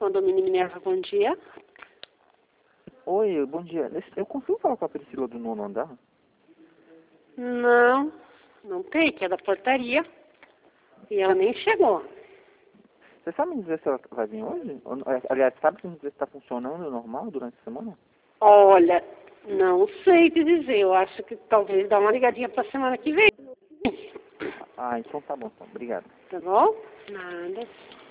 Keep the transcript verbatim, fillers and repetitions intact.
Condomínio Minerva, bom dia. Oi, bom dia. Eu consigo falar com a Priscila do nono andar? Não, não tem, que é da portaria. E ela nem chegou. Você sabe me dizer se ela vai vir hoje? Ou, aliás, sabe me dizer se está funcionando normal durante a semana? Olha, não sei te dizer. Eu acho que talvez dá uma ligadinha pra semana que vem. Ah, então tá bom, então. Obrigado. Tá bom? Nada.